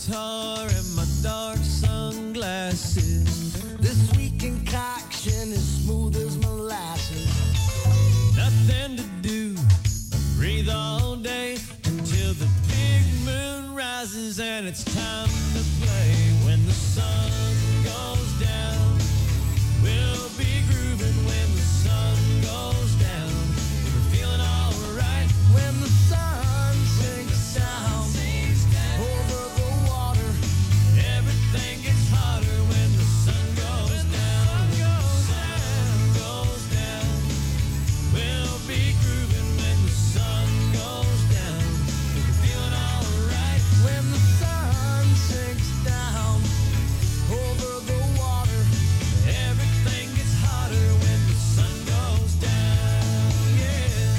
guitar and my dark sunglasses. This sweet concoction is smooth as molasses. Nothing to do but breathe all day until the big moon rises and it's time to play. When the sun goes down, we'll be grooving. When the sun goes down, we're feeling all right. When the sun sinks down over the water, everything gets hotter. When the sun goes down, sun goes down, we'll be grooving. When the sun goes down, we're feeling all right. When the sun sinks down over the water, everything gets hotter. When the sun goes down, yeah.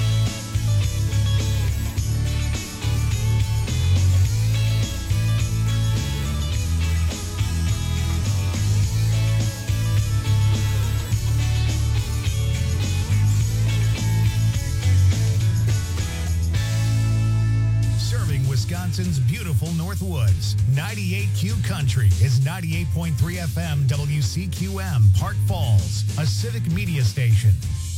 Serving Wisconsin's beautiful North Woods. 98Q Country is 98.3 FM WCQM, Park Falls, a civic media station.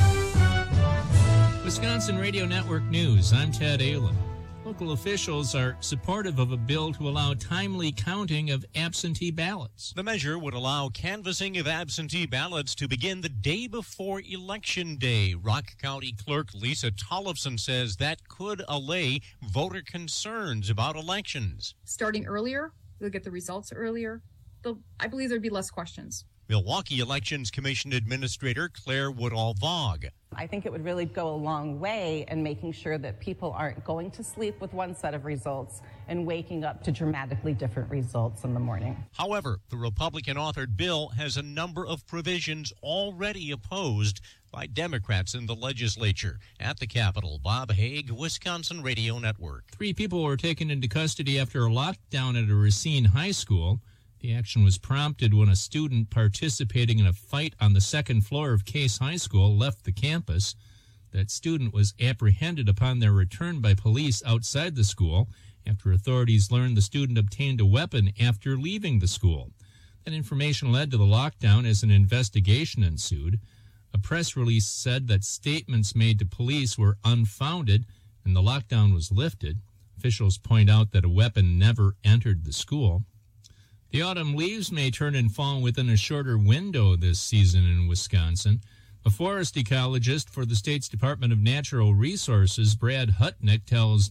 Wisconsin Radio Network News. I'm Ted Allen. Local officials are supportive of a bill to allow timely counting of absentee ballots. The measure would allow canvassing of absentee ballots to begin the day before Election Day. Rock County Clerk Lisa Tollefson says that could allay voter concerns about elections. Starting earlier, they'll get the results earlier. I believe there'd be less questions. Milwaukee Elections Commission Administrator Claire Woodall-Vogg. I think it would really go a long way in making sure that people aren't going to sleep with one set of results and waking up to dramatically different results in the morning. However, the Republican-authored bill has a number of provisions already opposed by Democrats in the legislature. At the Capitol, Bob Haig, Wisconsin Radio Network. 3 people were taken into custody after a lockdown at a Racine high school. The action was prompted when a student participating in a fight on the second floor of Case High School left the campus. That student was apprehended upon their return by police outside the school after authorities learned the student obtained a weapon after leaving the school. That information led to the lockdown as an investigation ensued. A press release said that statements made to police were unfounded and the lockdown was lifted. Officials point out that a weapon never entered the school. The autumn leaves may turn and fall within a shorter window this season in Wisconsin. A forest ecologist for the state's Department of Natural Resources, Brad Hutnick, tells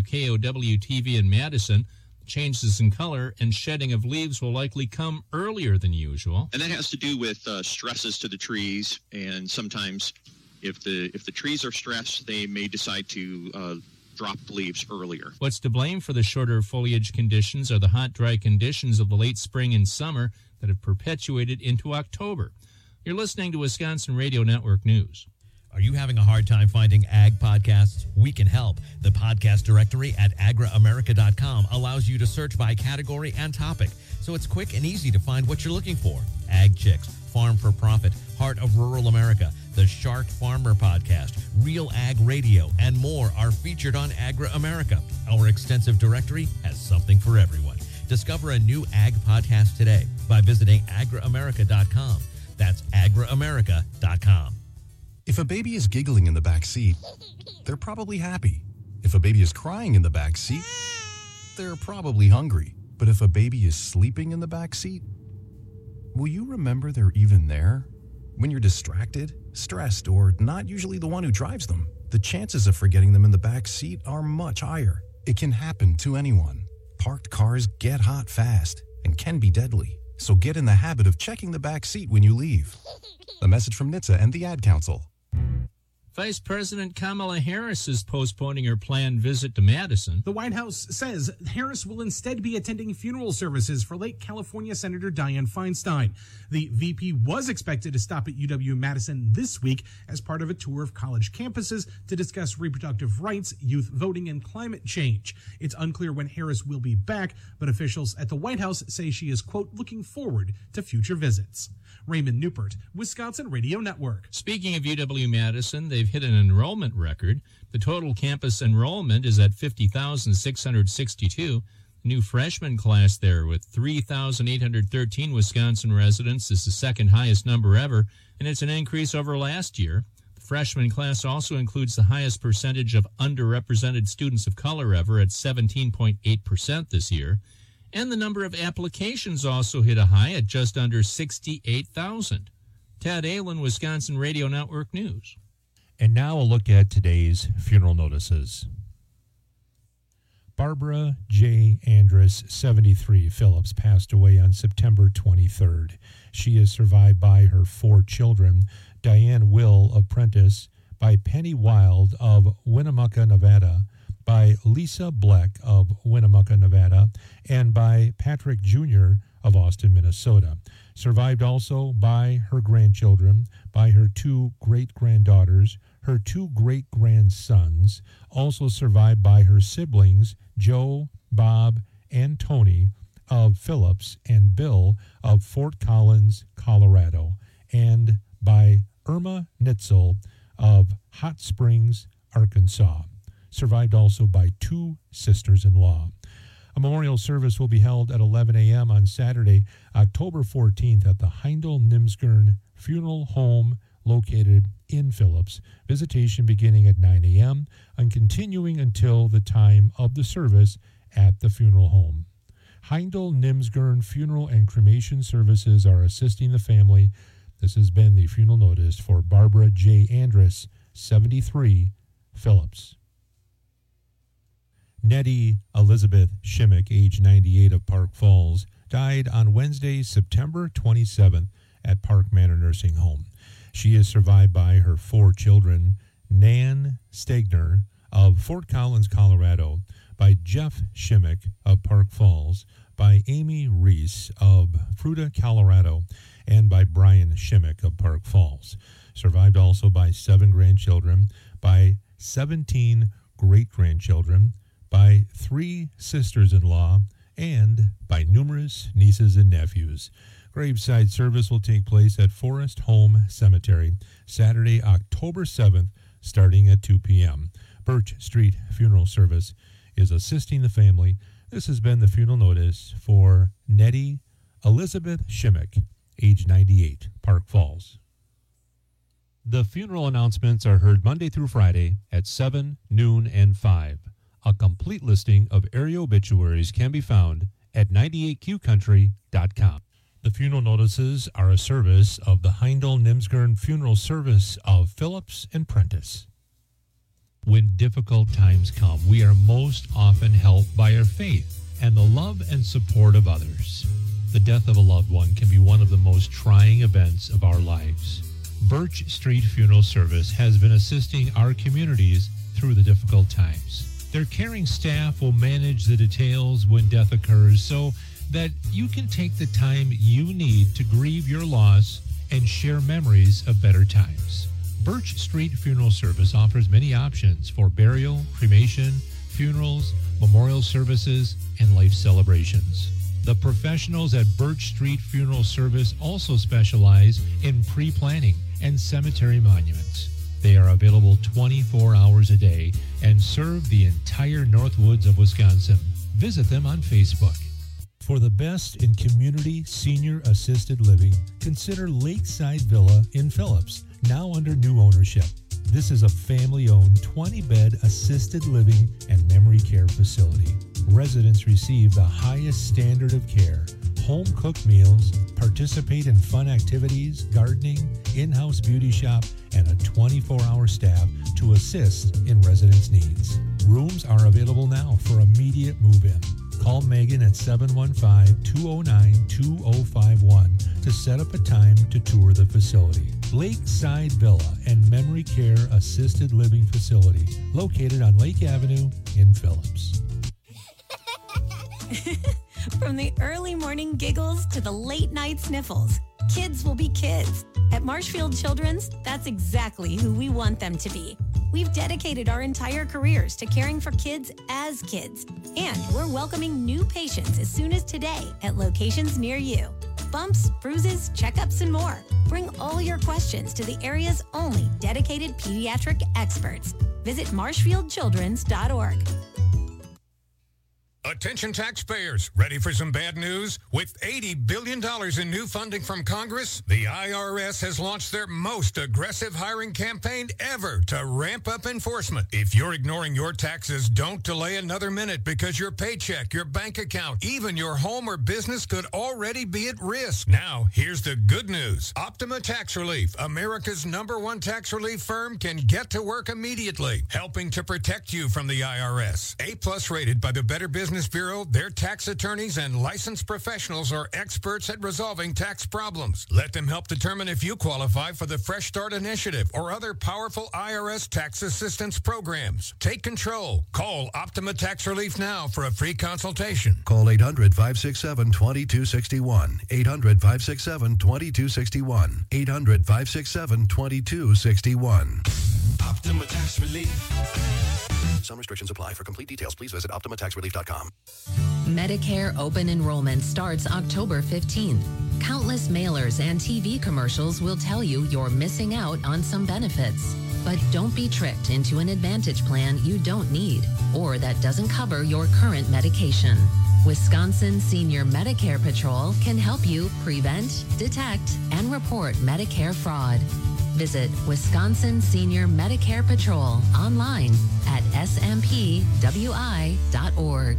WKOW-TV in Madison changes in color and shedding of leaves will likely come earlier than usual. And that has to do with stresses to the trees, and sometimes if the trees are stressed, they may decide to drop leaves earlier. What's to blame for the shorter foliage conditions are the hot, dry conditions of the late spring and summer that have perpetuated into October. You're listening to Wisconsin Radio Network News. Are you having a hard time finding ag podcasts? We can help. The podcast directory at agraamerica.com allows you to search by category and topic, so it's quick and easy to find what you're looking for. Ag Chicks, Farm for Profit, Heart of Rural America, the Shark Farmer Podcast, Real Ag Radio, and more are featured on Agra America. Our extensive directory has something for everyone. Discover a new ag podcast today by visiting agraamerica.com. That's agraamerica.com. If a baby is giggling in the back seat, they're probably happy. If a baby is crying in the back seat, they're probably hungry. But if a baby is sleeping in the back seat, will you remember they're even there? When you're distracted, stressed, or not usually the one who drives them, the chances of forgetting them in the back seat are much higher. It can happen to anyone. Parked cars get hot fast and can be deadly. So get in the habit of checking the back seat when you leave. A message from NHTSA and the Ad Council. Vice President Kamala Harris is postponing her planned visit to Madison. The White House says Harris will instead be attending funeral services for late California Senator Dianne Feinstein. The VP was expected to stop at UW-Madison this week as part of a tour of college campuses to discuss reproductive rights, youth voting, and climate change. It's unclear when Harris will be back, but officials at the White House say she is, quote, looking forward to future visits. Raymond Newport, Wisconsin Radio Network. Speaking of UW-Madison, they've hit an enrollment record. The total campus enrollment is at 50,662. new freshman class there with 3,813 Wisconsin residents. This is the second highest number ever, and it's an increase over last year. The freshman class also includes the highest percentage of underrepresented students of color ever at 17.8% this year. And the number of applications also hit a high at just under 68,000. Ted Ahlin, Wisconsin Radio Network News. And now a look at today's funeral notices. Barbara J. Andrus, 73, Phillips, passed away on September 23rd. She is survived by her 4 children, Diane Will of Prentice, by Penny Wild of Winnemucca, Nevada, by Lisa Bleck of Winnemucca, Nevada, and by Patrick Jr. of Austin, Minnesota. Survived also by her grandchildren, by her 2 great-granddaughters, her 2 great-grandsons, also survived by her siblings, Joe, Bob, and Tony of Phillips and Bill of Fort Collins, Colorado, and by Irma Nitzel of Hot Springs, Arkansas. Survived also by 2 sisters-in-law. A memorial service will be held at 11 a.m. on Saturday, October 14th at the Heindel-Nimsgern Funeral Home located in Phillips. Visitation beginning at 9 a.m. and continuing until the time of the service at the funeral home. Heindel-Nimsgern Funeral and Cremation Services are assisting the family. This has been the funeral notice for Barbara J. Andrus, 73, Phillips. Nettie Elizabeth Shimmick, age 98, of Park Falls, died on Wednesday, September 27th at Park Manor Nursing Home. She is survived by her 4 children, Nan Stegner of Fort Collins, Colorado, by Jeff Shimmick of Park Falls, by Amy Reese of Fruta, Colorado, and by Brian Shimmick of Park Falls. Survived also by 7 grandchildren, by 17 great-grandchildren, by 3 sisters-in-law, and by numerous nieces and nephews. Graveside service will take place at Forest Home Cemetery, Saturday, October 7th, starting at 2 p.m. Birch Street Funeral Service is assisting the family. This has been the funeral notice for Nettie Elizabeth Shimmick, age 98, Park Falls. The funeral announcements are heard Monday through Friday at 7, noon, and 5. A complete listing of area obituaries can be found at 98qcountry.com. The funeral notices are a service of the Heindel-Nimsgern Funeral Service of Phillips and Prentice. When difficult times come, we are most often helped by our faith and the love and support of others. The death of a loved one can be one of the most trying events of our lives. Birch Street Funeral Service has been assisting our communities through the difficult times. Their caring staff will manage the details when death occurs so that you can take the time you need to grieve your loss and share memories of better times. Birch Street Funeral Service offers many options for burial, cremation, funerals, memorial services, and life celebrations. The professionals at Birch Street Funeral Service also specialize in pre-planning and cemetery monuments. They are available 24 hours a day and serve the entire Northwoods of Wisconsin. Visit them on Facebook. For the best in community senior assisted living, consider Lakeside Villa in Phillips, now under new ownership. This is a family-owned 20-bed assisted living and memory care facility. Residents receive the highest standard of care, home-cooked meals, participate in fun activities, gardening, in-house beauty shop, and a 24-hour staff to assist in residents' needs. Rooms are available now for immediate move-in. Call Megan at 715-209-2051 to set up a time to tour the facility. Lakeside Villa and Memory Care Assisted Living Facility, located on Lake Avenue in Phillips. From the early morning giggles to the late night sniffles, kids will be kids. At Marshfield Children's, that's exactly who we want them to be. We've dedicated our entire careers to caring for kids as kids, and we're welcoming new patients as soon as today at locations near you. Bumps, bruises, checkups, and more. Bring all your questions to the area's only dedicated pediatric experts. Visit marshfieldchildrens.org. A Attention taxpayers, ready for some bad news? With $80 billion in new funding from Congress, the IRS has launched their most aggressive hiring campaign ever to ramp up enforcement. If you're ignoring your taxes, don't delay another minute because your paycheck, your bank account, even your home or business could already be at risk. Now, here's the good news. Optima Tax Relief, America's #1 tax relief firm, can get to work immediately, helping to protect you from the IRS. A+ rated by the Better Business Bureau, their tax attorneys and licensed professionals are experts at resolving tax problems. Let them help determine if you qualify for the Fresh Start Initiative or other powerful IRS tax assistance programs. Take control. Call Optima Tax Relief now for a free consultation. Call 800-567-2261. 800-567-2261. 800-567-2261. Optima Tax Relief. Some restrictions apply. For complete details, please visit OptimaTaxRelief.com. Medicare open enrollment starts October 15th. Countless mailers and TV commercials will tell you you're missing out on some benefits. But don't be tricked into an Advantage plan you don't need or that doesn't cover your current medication. Wisconsin Senior Medicare Patrol can help you prevent, detect, and report Medicare fraud. Visit Wisconsin Senior Medicare Patrol online at smpwi.org.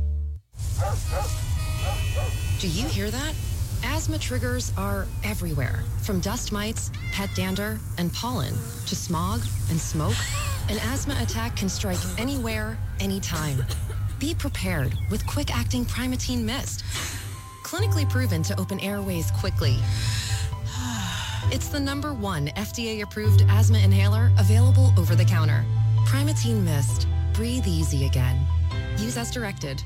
Do you hear that? Asthma triggers are everywhere, from dust mites, pet dander, and pollen, to smog and smoke. An asthma attack can strike anywhere, anytime. Be prepared with quick-acting Primatene Mist. Clinically proven to open airways quickly. It's the #1 FDA-approved asthma inhaler available over the counter. Primatene Mist. Breathe easy again. Use as directed.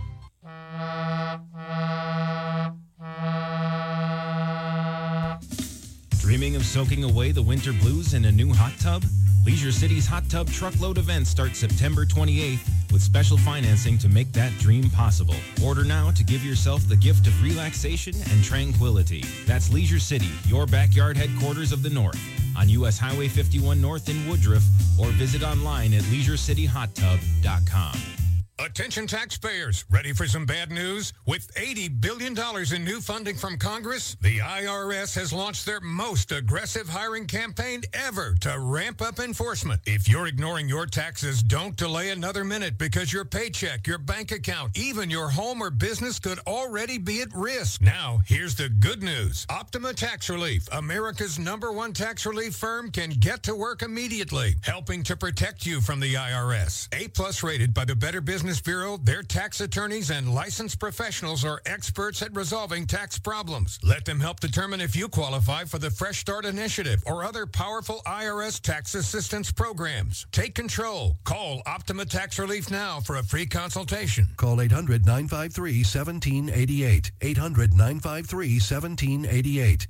Dreaming of soaking away the winter blues in a new hot tub? Leisure City's Hot Tub Truckload event starts September 28th with special financing to make that dream possible. Order now to give yourself the gift of relaxation and tranquility. That's Leisure City, your backyard headquarters of the North, on U.S. Highway 51 North in Woodruff, or visit online at leisureCityHotTub.com. Attention taxpayers, ready for some bad news? With $80 billion in new funding from Congress, the IRS has launched their most aggressive hiring campaign ever to ramp up enforcement. If you're ignoring your taxes, don't delay another minute because your paycheck, your bank account, even your home or business could already be at risk. Now, here's the good news. Optima Tax Relief, America's #1 tax relief firm, can get to work immediately, helping to protect you from the IRS. A+ rated by the Better Business Bureau, their tax attorneys and licensed professionals are experts at resolving tax problems. Let them help determine if you qualify for the Fresh Start Initiative or other powerful IRS tax assistance programs. Take control. Call Optima Tax Relief now for a free consultation. Call 800-953-1788. 800-953-1788.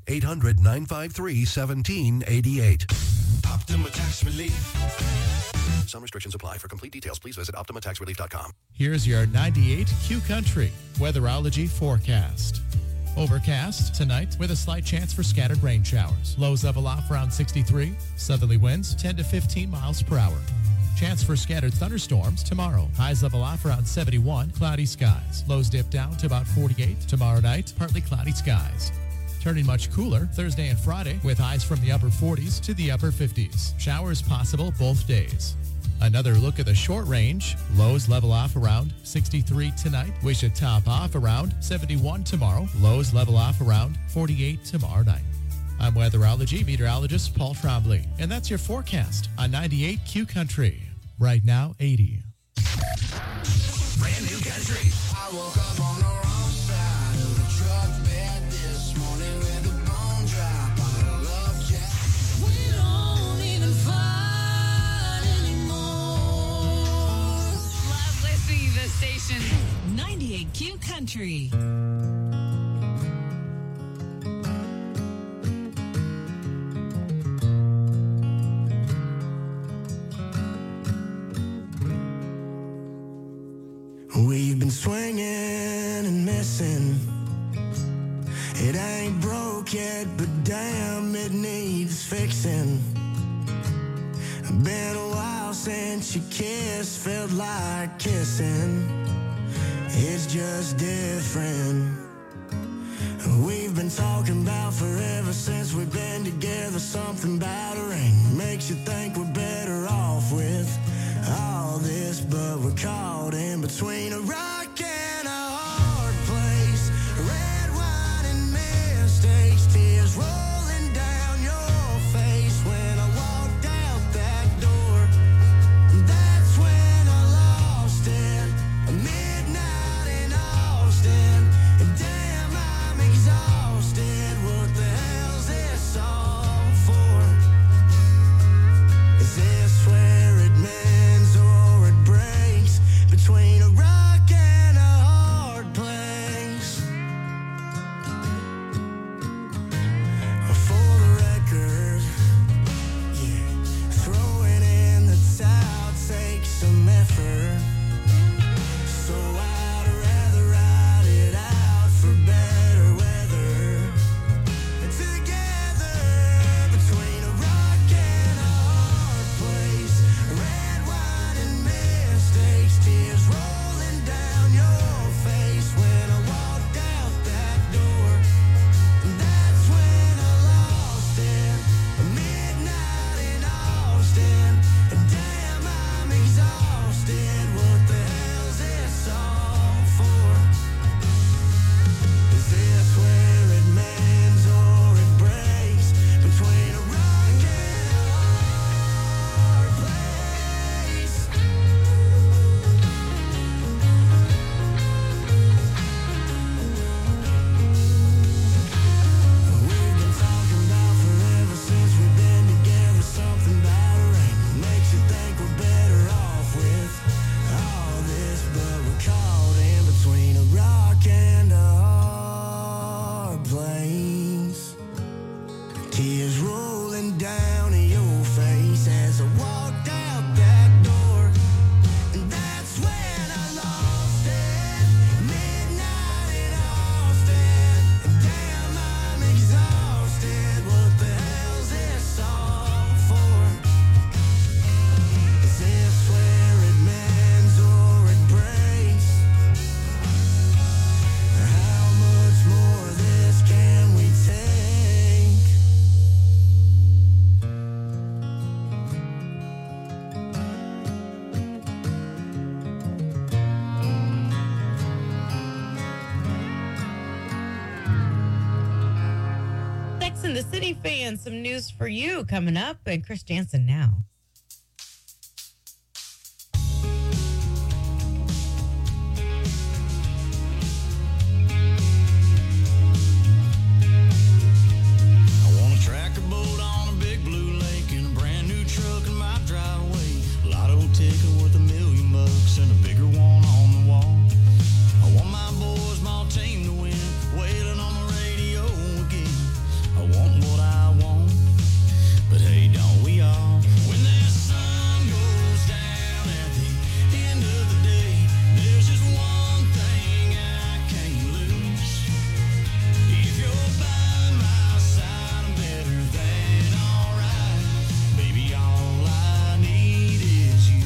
800-953-1788. Optima Tax Relief. Some restrictions apply. For complete details, please visit OptimaTaxRelief.com. Here's your 98 Q Country Weatherology forecast. Overcast tonight with a slight chance for scattered rain showers. Lows level off around 63. Southerly winds 10 to 15 miles per hour. Chance for scattered thunderstorms tomorrow. Highs level off around 71. Cloudy skies. Lows dip down to about 48. Tomorrow night, partly cloudy skies. Turning much cooler Thursday and Friday with highs from the upper 40s to the upper 50s. Showers possible both days. Another look at the short range. Lows level off around 63 tonight. We should top off around 71 tomorrow. Lows level off around 48 tomorrow night. I'm weatherology meteorologist Paul Trombley, and that's your forecast on 98 Q Country. Right now, 80. Brand new country. I woke up on the wrong side of the truck bed this morning with a bone drop on a love jet. We don't even fight anymore. Love listening to this station. 98 Q Country. We've been swinging and missing. It ain't broke yet, but damn, it needs fixing. Been a while since you kissed, felt like kissing. It's just different. We've been talking about forever since we've been together. Something about a ring makes you think we're better off with all this, but we're caught in between a rock and a hard place. Red wine and mistakes, tears rolling down your face when I walked out that door. That's when I lost it. Midnight in Austin. Damn, I'm exhausted. What the hell's this all for? Is this where it mends or it breaks? Between a rock and a hard place. For the record, yeah, throwing in the towel takes some effort. So I'd rather ride it out for better weather. Together between a rock and a hard place. Red wine and mistakes, tears rolling down your face when I walked out that door. That's when I lost it. Midnight in Austin. Damn, I'm exhausted. What the hell's this all for? Is this where it mends or it breaks? Between a rock and a hard place. We've been talking about forever since we've been together. Something about a ring makes you think we're better off with all this, but we're caught in between a rock and a hard place. Tears rolling down your face as I walked out that door. And that's when I lost it. Midnight in Austin. Damn, I'm exhausted. What the hell's this all for? Is this where it mends or it breaks? How much more of this can we take? Sex and the City fans, some news for you coming up, and Chris Jansen now. I want a tracker boat on a big blue lake and a brand new truck in my driveway. Lotto ticket worth $1 million and a bigger one on the wall. I want my boys, my team to win, wailing on the radio again. I want what I want, but hey, don't we all? When that sun goes down at the end of the day, there's just one thing I can't lose. If you're by my side, I'm better than alright. Baby, all I need is you.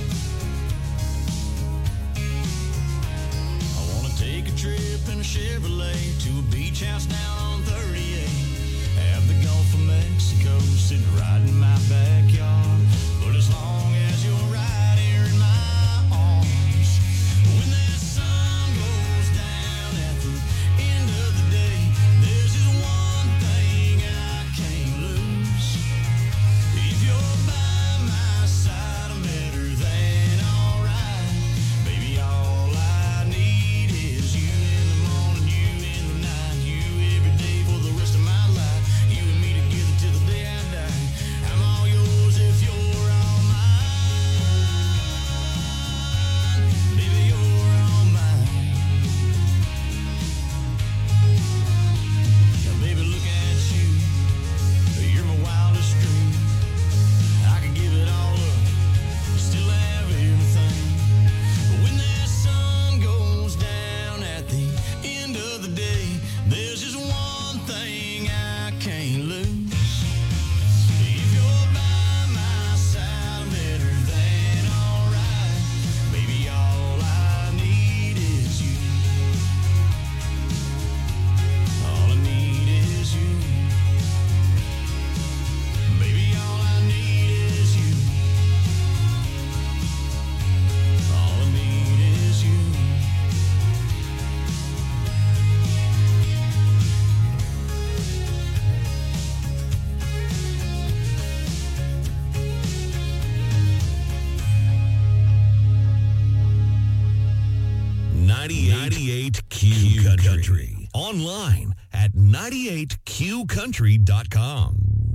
I wanna take a trip in a Chevrolet to a beach house down on 38. Have the Gulf of Mexico sitting right in my backyard. But as long as you're right here in my arms, when that sun goes down at the end of the day, there's just one thing I can't lose. If you're by my side, I'm better than alright. Baby, all I need is you in the morning, you in the night, you every day for the rest of my life. You and me together till the day I die. I'm all yours if you're all mine. 98Q Country. Online at 98QCountry.com.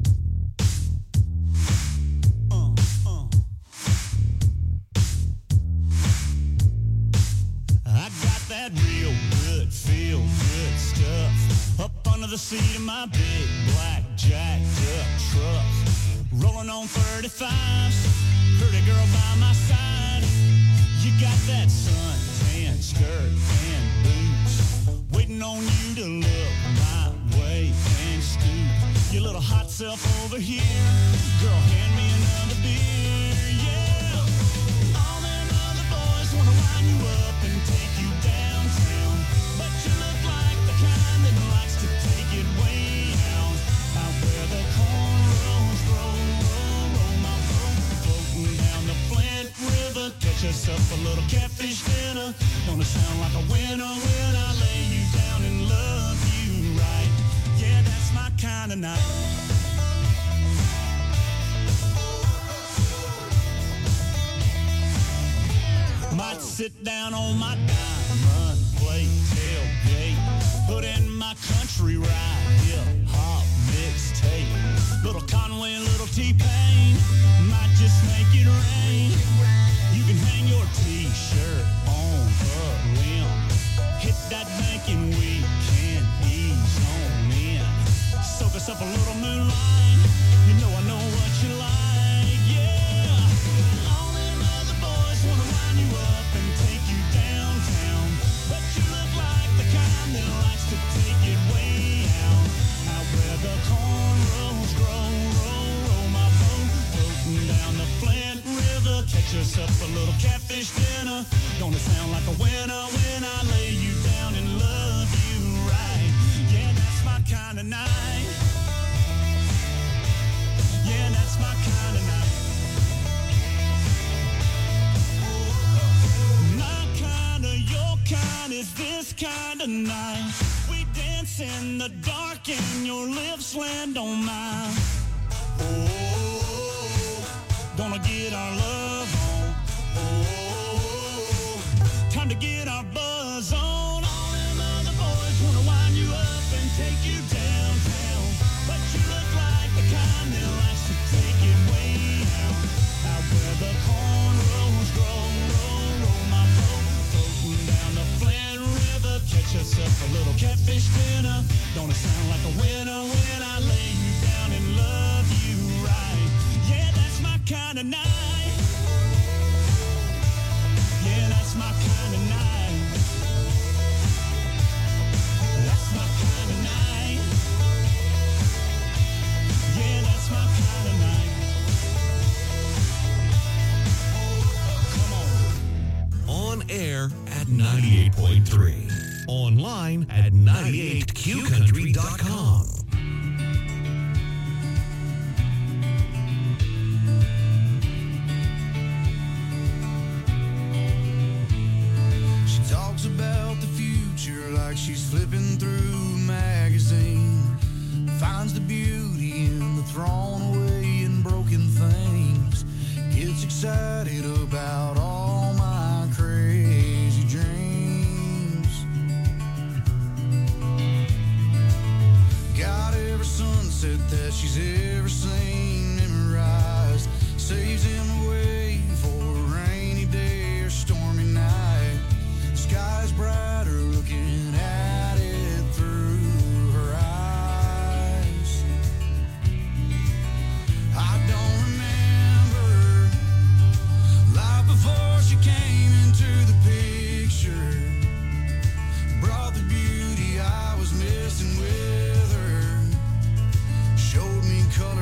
I got that real good, feel good stuff up under the seat of my big black jacked up truck. Rolling on 35s, pretty girl by my side. You got that suntan skirt and boots, waiting on you to look my way and scoot your little hot self over here. Girl, hand me another beer, yeah. All them other boys wanna line you up and take you downtown, but you look like the kind that likes to take it way out. Out where the cornrows roll my boat, floating down the Flint River. Catch us up a little catfish dinner. Gonna sound like a winner when I lay you down and love you right. Yeah, that's my kind of night. Might sit down on my diamond plate tailgate, put in my country ride, hip-hop mixtape. Little Conway, little T-Pain, might just make it rain. You can hang your T-shirt on a limb, hit that banking weekend, ease on in. Soak us up a little moonlight, you know I know what you like, yeah. All them other boys wanna line you up and take you downtown, but you look like the kind that likes to take it way out. Out where the cornrows roll my boat, floating down the Flint River. Catch us up a little catfish dinner. Gonna sound like a winner when I lay you down and love you right. Yeah, that's my kind of night. Yeah, that's my kind of night. My kind of, your kind is this kind of night. We dance in the dark and your lips land on mine. Oh, gonna get our love on. Oh, time to get our buzz on. All them other boys wanna wind you up and take you downtown, but you look like the kind that likes to take it way out. Out where the cornrows roll my boat, floating down the Flint River. Catch us up a little catfish dinner. Gonna sound like a winner when I lay you down and love you right. Yeah, that's my kind of night. Yeah, that's my kind of night. That's my kind of night. Yeah, that's my kind of night. On air at 98.3. Online at 98QCountry.com. She talks about the future like she's flipping through a magazine. Finds the beauty in the thrown away and broken things. Gets excited about all my crazy dreams. Got every sunset that she's ever seen memorized. Saves him away for a rainy day or stormy night. Sky's brighter looking at it through her eyes. I don't remember life before she came into the picture. Brought the beauty I was missing with her. Showed me color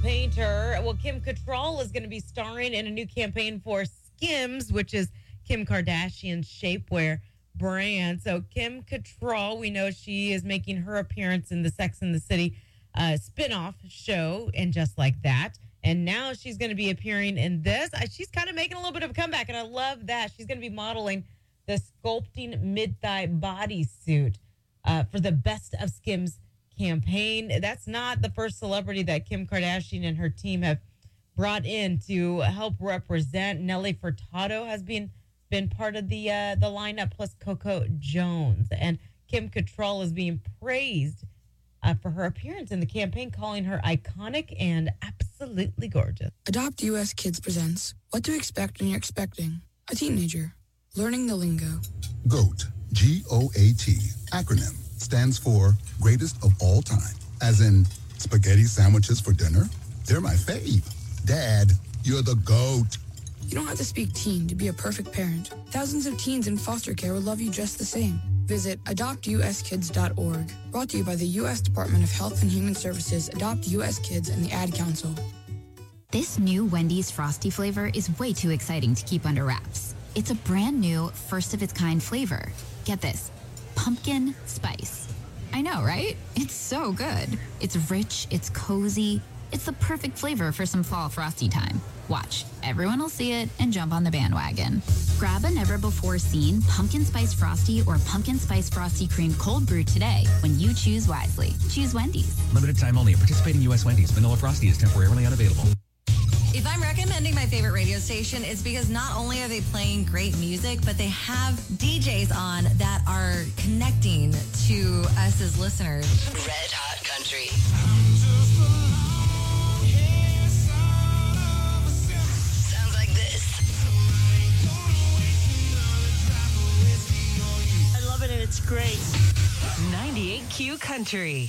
painter. Well, Kim Cattrall is going to be starring in a new campaign for Skims, which is Kim Kardashian's shapewear brand. So Kim Cattrall, we know she is making her appearance in the Sex and the City spinoff show, and Just Like That. And now she's going to be appearing in this. She's kind of making a little bit of a comeback, and I love that. She's going to be modeling the sculpting mid-thigh bodysuit for the Best of Skims campaign. That's not the first celebrity that Kim Kardashian and her team have brought in to help represent. Nelly Furtado has been part of the lineup, plus Coco Jones. And Kim Cattrall is being praised for her appearance in the campaign, calling her iconic and absolutely gorgeous. Adopt US Kids presents What to Expect When You're Expecting a Teenager. Learning the lingo. GOAT, G-O-A-T, acronym, stands for Greatest of All Time. As in, spaghetti sandwiches for dinner? They're my fave. Dad, you're the GOAT. You don't have to speak teen to be a perfect parent. Thousands of teens in foster care will love you just the same. Visit adoptuskids.org. Brought to you by the U.S. Department of Health and Human Services, Adopt U.S. Kids, and the Ad Council. This new Wendy's Frosty flavor is way too exciting to keep under wraps. It's a brand new, first-of-its-kind flavor. Get this, pumpkin spice. I know, right? It's so good. It's rich, it's cozy. It's the perfect flavor for some fall Frosty time. Watch, everyone will see it and jump on the bandwagon. Grab a never-before-seen pumpkin spice Frosty or pumpkin spice Frosty cream cold brew today when you choose wisely. Choose Wendy's. Limited time only. Participating U.S. Wendy's. Vanilla Frosty is temporarily unavailable. If I'm recommending my favorite radio station, it's because not only are they playing great music, but they have DJs on that are connecting to us as listeners. Red Hot Country. Sounds like this. I love it and it's great. 98Q Country.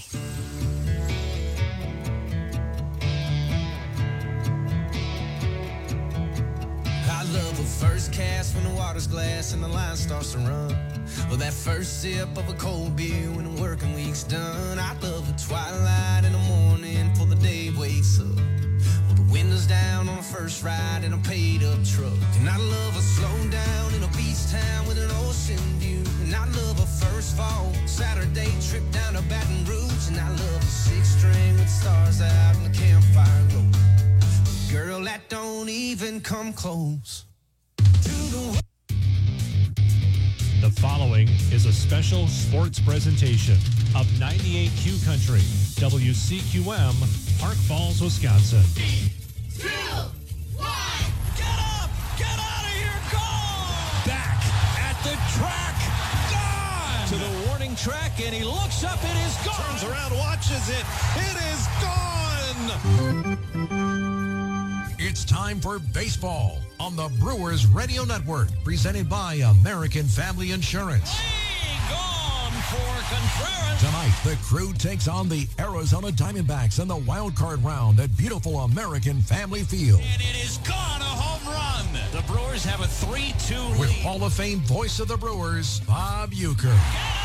I love a first cast when the water's glass and the line starts to run. Or that first sip of a cold beer when the working week's done. I love a twilight in the morning before the day wakes up. With the windows down on the first ride in a paid-up truck. And I love a slow down in a beach town with an ocean view. And I love a first fall Saturday trip down to Baton Rouge. And I love a six-string with stars out and the campfire glow. Girl, that don't even come close. The following is a special sports presentation of 98Q Country, WCQM, Park Falls, Wisconsin. 3, 2, 1, get up! Get out of here! Go! Back at the track. Gone! To the warning track, and he looks up. It is gone. Turns around, watches it. It is gone! It's time for baseball on the Brewers Radio Network, presented by American Family Insurance. Gone for Contreras. Tonight, the Crew takes on the Arizona Diamondbacks in the wild card round at beautiful American Family Field. And it is gone, a home run. The Brewers have a 3-2 lead. With Hall of Fame voice of the Brewers, Bob Uecker.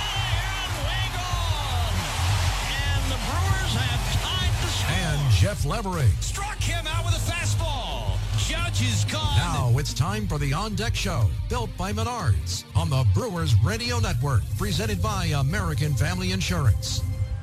And the Brewers have tied the score. And Jeff Leverett. Struck him out with a fastball. Judge is gone. Now it's time for the On Deck Show, built by Menards, on the Brewers Radio Network, presented by American Family Insurance.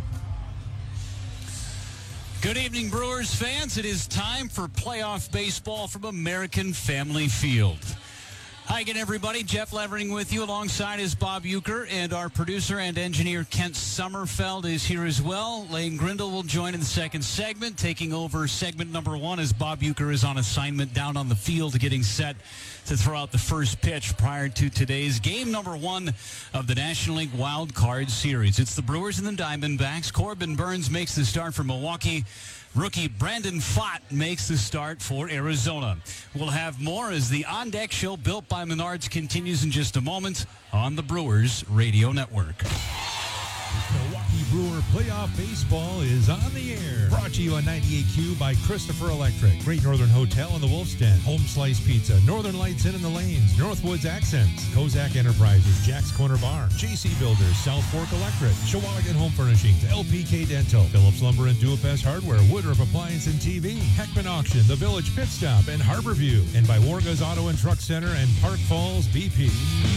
Good evening, Brewers fans. It is time for playoff baseball from American Family Field. Hi again, everybody. Jeff Levering with you. Alongside is Bob Uecker, and our producer and engineer Kent Sommerfeld is here as well. Lane Grindle will join in the second segment, taking over segment number 1 as Bob Uecker is on assignment down on the field, getting set to throw out the first pitch prior to today's game number 1 of the National League Wild Card Series. It's the Brewers and the Diamondbacks. Corbin Burns makes the start for Milwaukee. Rookie Brandon Pfaadt makes the start for Arizona. We'll have more as the On Deck Show, built by Menards, continues in just a moment on the Brewers Radio Network. Milwaukee Brewer Playoff Baseball is on the air. Brought to you on 98Q by Christopher Electric, Great Northern Hotel in the Wolf's Den, Home Slice Pizza, Northern Lights Inn in the Lanes, Northwoods Accents, Kozak Enterprises, Jack's Corner Bar, JC Builders, South Fork Electric, Shawinigan Home Furnishings, LPK Dental, Phillips Lumber and Duofest Hardware, Woodruff Appliance and TV, Heckman Auction, The Village Pit Stop, and Harborview, and by Warga's Auto and Truck Center and Park Falls BP.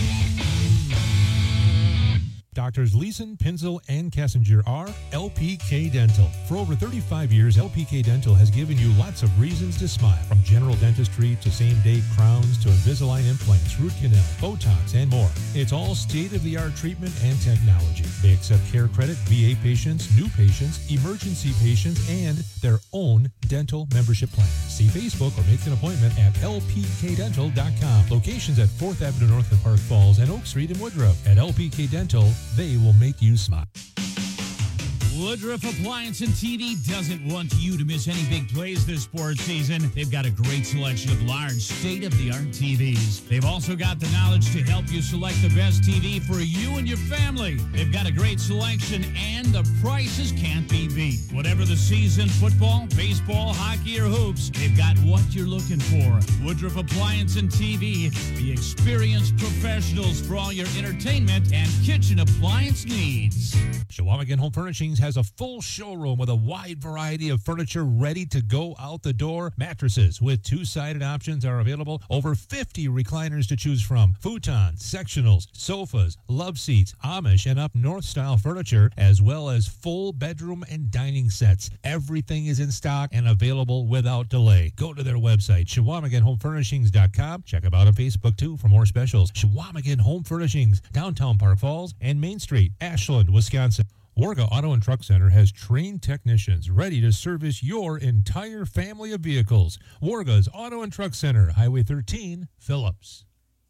Doctors Leeson, Pinzel, and Kessinger are LPK Dental. For over 35 years, LPK Dental has given you lots of reasons to smile. From general dentistry to same-day crowns to Invisalign implants, root canal, Botox, and more. It's all state-of-the-art treatment and technology. They accept care credit, VA patients, new patients, emergency patients, and their own dental membership plan. See Facebook or make an appointment at lpkdental.com. Locations at 4th Avenue North in Park Falls and Oak Street in Woodruff. At LPK Dental, they will make you smile. Woodruff Appliance and TV doesn't want you to miss any big plays this sports season. They've got a great selection of large, state-of-the-art TVs. They've also got the knowledge to help you select the best TV for you and your family. They've got a great selection, and the prices can't be beat. Whatever the season, football, baseball, hockey, or hoops, they've got what you're looking for. Woodruff Appliance and TV, the experienced professionals for all your entertainment and kitchen appliance needs. Shawinigan Home Furnishings has a full showroom with a wide variety of furniture ready to go out the door. Mattresses with two-sided options are available. Over 50 recliners to choose from. Futons, sectionals, sofas, love seats, Amish and up north style furniture, as well as full bedroom and dining sets. Everything is in stock and available without delay. Go to their website, ShawiniganHomeFurnishings.com. Check them out on Facebook too for more specials. Shawinigan Home Furnishings, downtown Park Falls and Main Street, Ashland, Wisconsin. Warga Auto and Truck Center has trained technicians ready to service your entire family of vehicles. Warga's Auto and Truck Center, Highway 13, Phillips.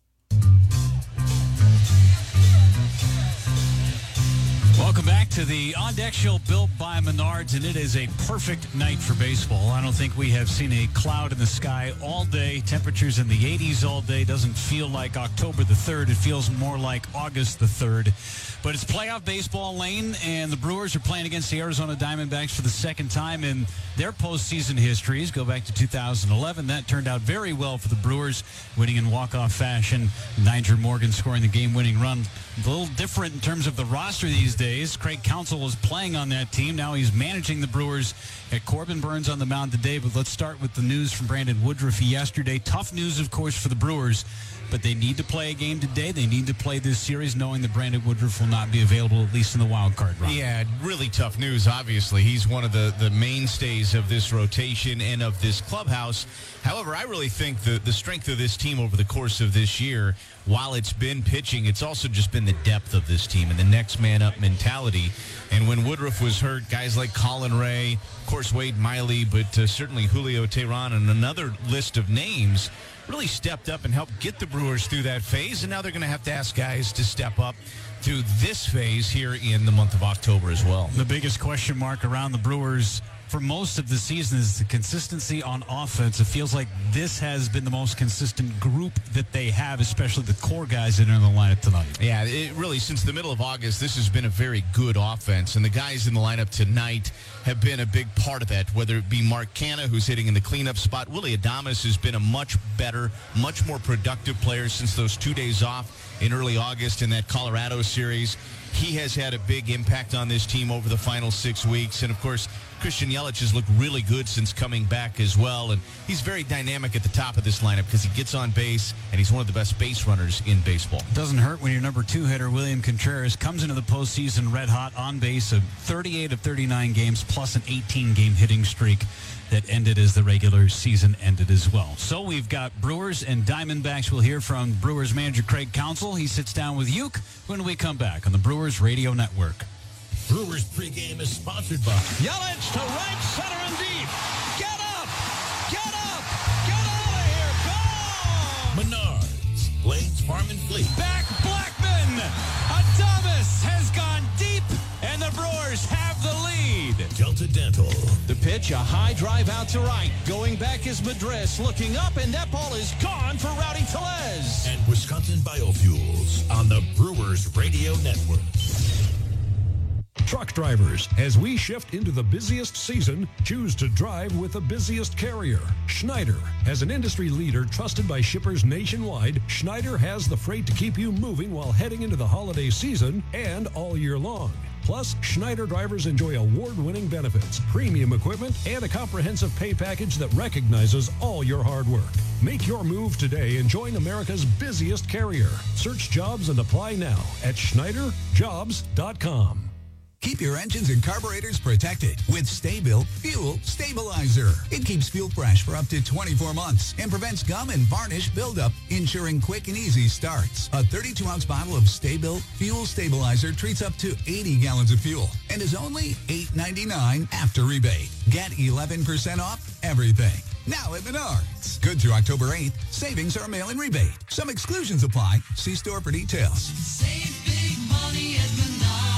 Welcome back to the On Deck Show built by Menards, and it is a perfect night for baseball. I don't think we have seen a cloud in the sky all day. Temperatures in the 80s all day. Doesn't feel like October the 3rd. It feels more like August the 3rd. But it's playoff baseball lane, and the Brewers are playing against the Arizona Diamondbacks for the second time in their postseason histories. Go back to 2011. That turned out very well for the Brewers, winning in walk-off fashion. Nyjer Morgan scoring the game-winning run. A little different in terms of the roster these days. Craig Counsell was playing on that team. Now he's managing the Brewers at Corbin Burns on the mound today. But let's start with the news from Brandon Woodruff yesterday. Tough news, of course, for the Brewers. But they need to play a game today. They need to play this series knowing that Brandon Woodruff will not be available, at least in the wild card round. Yeah, really tough news, obviously. He's one of the mainstays of this rotation and of this clubhouse. However, I really think the strength of this team over the course of this year, while it's been pitching, it's also just been the depth of this team and the next man up mentality. And when Woodruff was hurt, guys like Colin Ray, of course Wade Miley, but certainly Julio Teheran and another list of names really stepped up and helped get the Brewers through that phase. And now they're going to have to ask guys to step up through this phase here in the month of October as well. The biggest question mark around the Brewers for most of the season is the consistency on offense. It feels like this has been the most consistent group that they have, especially the core guys that are in the lineup tonight. Yeah, it really, since the middle of August, this has been a very good offense. And the guys in the lineup tonight have been a big part of that, whether it be Mark Canha, who's hitting in the cleanup spot. Willy Adames has been a much better, much more productive player since those 2 days off in early August in that Colorado series. He has had a big impact on this team over the final 6 weeks. And, of course, Christian Yelich has looked really good since coming back as well. And he's very dynamic at the top of this lineup because he gets on base, and he's one of the best base runners in baseball. Doesn't hurt when your number 2 hitter, William Contreras, comes into the postseason red hot on base of 38 of 39 games plus an 18-game hitting streak that ended as the regular season ended as well. So we've got Brewers and Diamondbacks. We'll hear from Brewers manager Craig Counsell. He sits down with Uke when we come back on the Brewers Radio Network. Brewers pregame is sponsored by Yelich to right center and deep. Get up! Get up! Get out of here! Go! Menards, Blaine's Farm and Fleet. Back Blackman! Adames has gone deep, and the Brewers have the lead. Delta Dental. The pitch, a high drive out to right. Going back is Madris, looking up, and that ball is gone for Rowdy Tellez. And Wisconsin Biofuels on the Brewers Radio Network. Truck drivers, as we shift into the busiest season, choose to drive with the busiest carrier. Schneider. As an industry leader trusted by shippers nationwide, Schneider has the freight to keep you moving while heading into the holiday season and all year long. Plus, Schneider drivers enjoy award-winning benefits, premium equipment, and a comprehensive pay package that recognizes all your hard work. Make your move today and join America's busiest carrier. Search jobs and apply now at SchneiderJobs.com. Keep your engines and carburetors protected with Sta-Bil Fuel Stabilizer. It keeps fuel fresh for up to 24 months and prevents gum and varnish buildup, ensuring quick and easy starts. A 32-ounce bottle of Sta-Bil Fuel Stabilizer treats up to 80 gallons of fuel and is only $8.99 after rebate. Get 11% off everything. Now at Menards. Good through October 8th. Savings are a mail-in rebate. Some exclusions apply. See store for details. Save big money at Menards.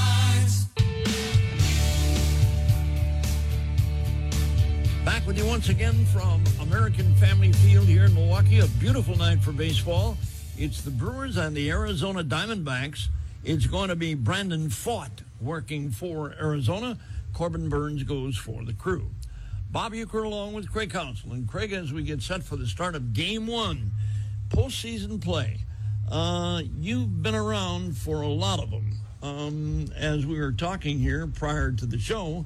Back with you once again from American Family Field here in Milwaukee. A beautiful night for baseball. It's the Brewers and the Arizona Diamondbacks. It's going to be Brandon Pfaadt working for Arizona. Corbin Burns goes for the Crew. Bob Uecker along with Craig Counsell. And Craig, as we get set for the start of Game 1, postseason play, you've been around for a lot of them. As we were talking here prior to the show,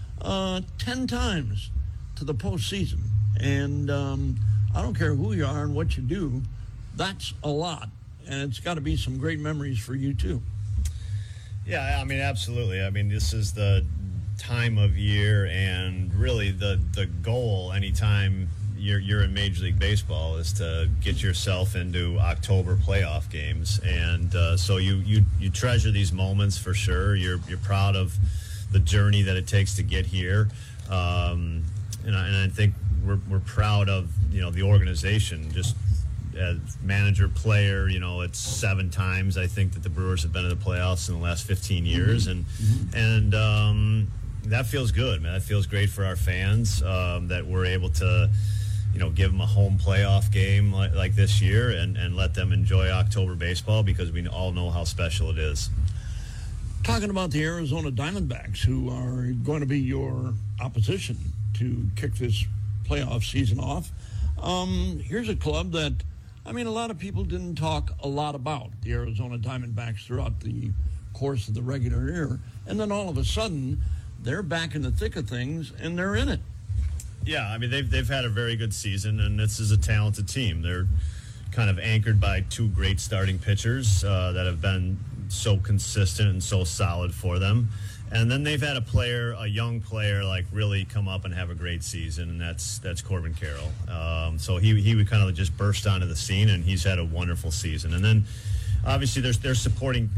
10 times to the postseason. And I don't care who you are and what you do, that's a lot. And it's got to be some great memories for you, too. Yeah, I mean, absolutely. I mean, this is the time of year, and really the goal anytime you're in Major League Baseball is to get yourself into October playoff games. And so you treasure these moments for sure. You're proud of the journey that it takes to get here. And I think we're proud of, the organization, just as manager, player. It's 7 times I think that the Brewers have been in the playoffs in the last 15 years. And that feels good, man. That feels great for our fans, that we're able to, give them a home playoff game like this year and let them enjoy October baseball, because we all know how special it is. Talking about the Arizona Diamondbacks, who are going to be your opposition to kick this playoff season off. Here's a club that, a lot of people didn't talk a lot about, the Arizona Diamondbacks, throughout the course of the regular year. And then all of a sudden, they're back in the thick of things, and they're in it. Yeah, they've had a very good season, and this is a talented team. They're kind of anchored by 2 great starting pitchers that have been so consistent and so solid for them. And then they've had a young player, really come up and have a great season, and that's Corbin Carroll. So he would kind of just burst onto the scene, and he's had a wonderful season. And then, obviously, their supporting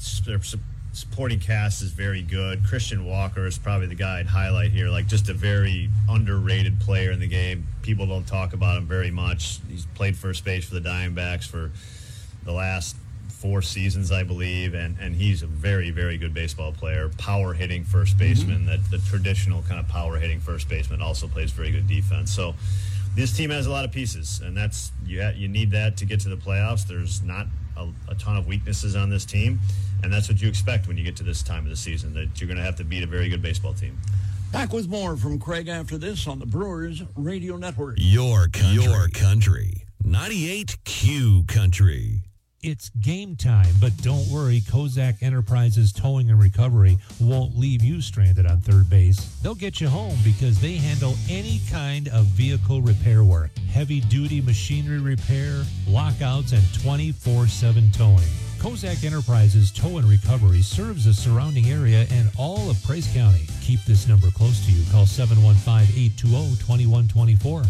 cast is very good. Christian Walker is probably the guy I'd highlight here, just a very underrated player in the game. People don't talk about him very much. He's played first base for the Diamondbacks for the last 4 seasons, I believe, and he's a very, very good baseball player. Power hitting first baseman, that the traditional kind of power hitting first baseman, also plays very good defense. So this team has a lot of pieces, and that's you need that to get to the playoffs. There's not a ton of weaknesses on this team, and that's what you expect when you get to this time of the season, that you're going to have to beat a very good baseball team. Back with more from Craig after this on the Brewers Radio Network. Your country. 98Q Country. It's game time, but don't worry, Kozak Enterprises Towing and Recovery won't leave you stranded on third base. They'll get you home because they handle any kind of vehicle repair work, heavy-duty machinery repair, lockouts, and 24/7 towing. Kozak Enterprises Tow and Recovery serves the surrounding area and all of Price County. Keep this number close to you. Call 715-820-2124.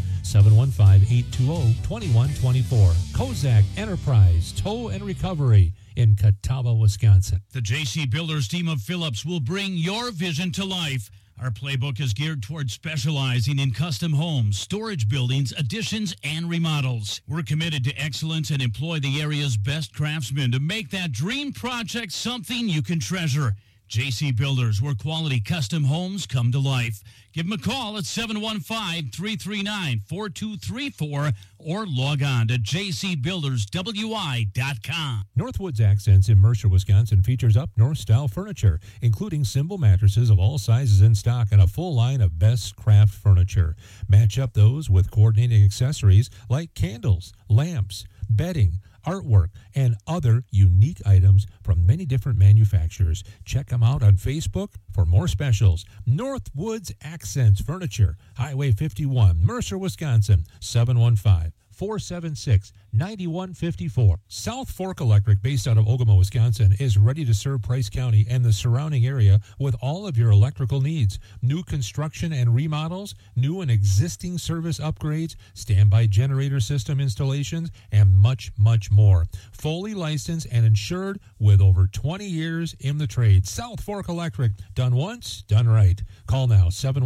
715-820-2124. Kozak Enterprise Tow and Recovery in Catawba, Wisconsin. The JC Builders team of Phillips will bring your vision to life. Our playbook is geared towards specializing in custom homes, storage buildings, additions, and remodels. We're committed to excellence and employ the area's best craftsmen to make that dream project something you can treasure. JC Builders, where quality custom homes come to life. Give them a call at 715-339-4234 or log on to jcbuilderswi.com. Northwoods Accents in Mercer, Wisconsin features up-north style furniture, including single mattresses of all sizes in stock and a full line of best craft furniture. Match up those with coordinating accessories like candles, lamps, bedding, artwork, and other unique items from many different manufacturers. Check them out on Facebook for more specials. Northwoods Accents Furniture, Highway 51, Mercer, Wisconsin, 715-476-9154. South Fork Electric, based out of Ogama, Wisconsin, is ready to serve Price County and the surrounding area with all of your electrical needs. New construction and remodels, new and existing service upgrades, standby generator system installations, and much, much more. Fully licensed and insured with over 20 years in the trade. South Fork Electric, done once, done right. Call now,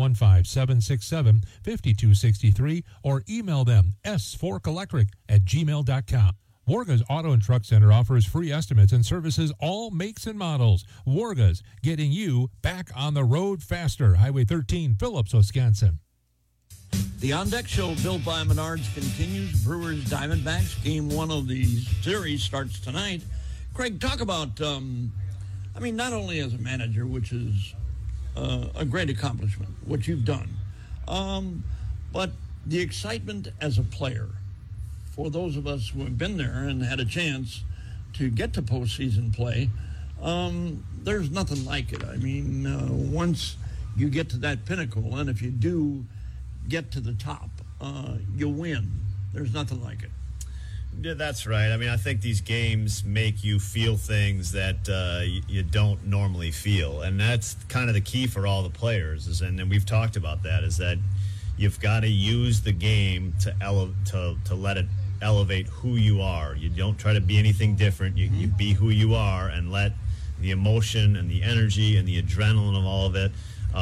715-767-5263, or email them, sforkelectric@gmail.com. Warga's Auto and Truck Center offers free estimates and services all makes and models. Warga's, getting you back on the road faster. Highway 13, Phillips, Wisconsin. The On Deck Show, built by Menards, continues. Brewers Diamondbacks. Game 1 of the series starts tonight. Craig, talk about, not only as a manager, which is a great accomplishment, what you've done, but the excitement as a player for those of us who have been there and had a chance to get to postseason play. There's nothing like it. Once you get to that pinnacle, and if you do get to the top, you win. There's nothing like it. Yeah, that's right. I think these games make you feel things that you don't normally feel, and that's kind of the key for all the players. And we've talked about that, is that you've got to use the game to let it elevate who you are. You don't try to be anything different. You be who you are, and let the emotion and the energy and the adrenaline of all of it,